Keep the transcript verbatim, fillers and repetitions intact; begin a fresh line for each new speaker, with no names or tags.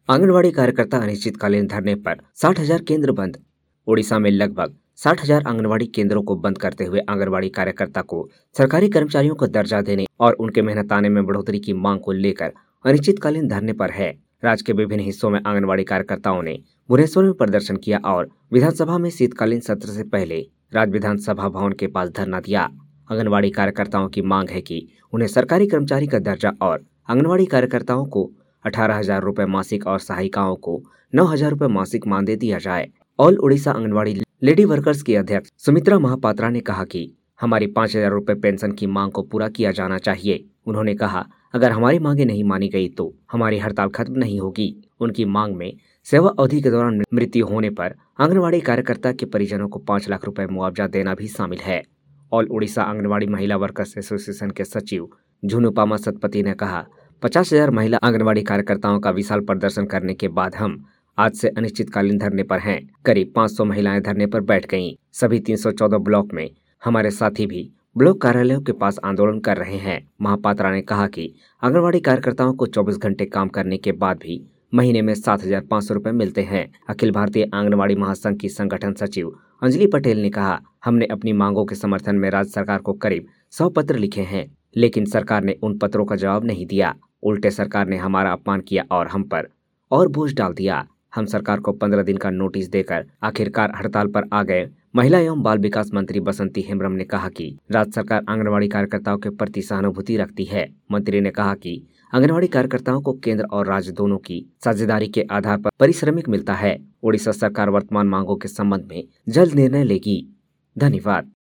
आंगनवाड़ी कार्यकर्ता अनिश्चितकालीन धरने पर साठ हजार केंद्र बंद। ओडिशा में लगभग साठ हजार आंगनवाड़ी केंद्रों को बंद करते हुए आंगनवाड़ी कार्यकर्ता को सरकारी कर्मचारियों को दर्जा देने और उनके मेहनताने में बढ़ोतरी की मांग को लेकर अनिश्चितकालीन धरने पर है। राज्य के विभिन्न हिस्सों में आंगनवाड़ी कार्यकर्ताओं ने भुवनेश्वर में प्रदर्शन किया और विधानसभा में शीतकालीन सत्र से पहले राज्य विधानसभा भवन के पास धरना दिया। आंगनवाड़ी कार्यकर्ताओं की मांग है कि उन्हें सरकारी कर्मचारी का दर्जा और आंगनवाड़ी कार्यकर्ताओं को अठारह हजार रुपए मासिक और सहायिकाओं को नौ हजार रुपए मासिक मानदेय दिया जाए। All Odisha anganwadi lady workers की अध्यक्ष सुमित्रा महापात्रा ने कहा कि हमारी पाँच हजार रुपए पेंशन की मांग को पूरा किया जाना चाहिए। उन्होंने कहा, अगर हमारी मांगे नहीं मानी गई तो हमारी हड़ताल खत्म नहीं होगी। उनकी मांग में सेवा अवधि के दौरान मृत्यु होने पर आंगनवाड़ी कार्यकर्ता के परिजनों को पाँच लाख रुपए मुआवजा देना भी शामिल है। ऑल ओडिशा आंगनवाड़ी महिला वर्कर्स एसोसिएशन के सचिव झुनुपामा सतपति ने कहा, पचास हजार महिला आंगनवाड़ी कार्यकर्ताओं का विशाल प्रदर्शन करने के बाद हम आज से अनिश्चितकालीन धरने पर हैं। करीब पाँच सौ महिलाएं धरने पर बैठ गईं। सभी तीन सौ चौदह ब्लॉक में हमारे साथी भी ब्लॉक कार्यालयों के पास आंदोलन कर रहे हैं। महापात्रा ने कहा कि आंगनवाड़ी कार्यकर्ताओं को चौबीस घंटे काम करने के बाद भी महीने में सात हजार पाँच सौ रुपए मिलते हैं। अखिल भारतीय आंगनवाड़ी महासंघ की संगठन सचिव अंजलि पटेल ने कहा, हमने अपनी मांगों के समर्थन में राज्य सरकार को करीब सौ पत्र लिखे हैं, लेकिन सरकार ने उन पत्रों का जवाब नहीं दिया। उल्टे सरकार ने हमारा अपमान किया और हम पर और बोझ डाल दिया। हम सरकार को पंद्रह दिन का नोटिस देकर आखिरकार हड़ताल पर आ गए। महिला एवं बाल विकास मंत्री बसंती हेम्ब्रम ने कहा कि राज्य सरकार आंगनवाड़ी कार्यकर्ताओं के प्रति सहानुभूति रखती है। मंत्री ने कहा कि आंगनवाड़ी कार्यकर्ताओं को केंद्र और राज्य दोनों की साझेदारी के आधार पर पारिश्रमिक मिलता है। ओडिशा सरकार वर्तमान मांगों के संबंध में जल्द निर्णय लेगी। धन्यवाद।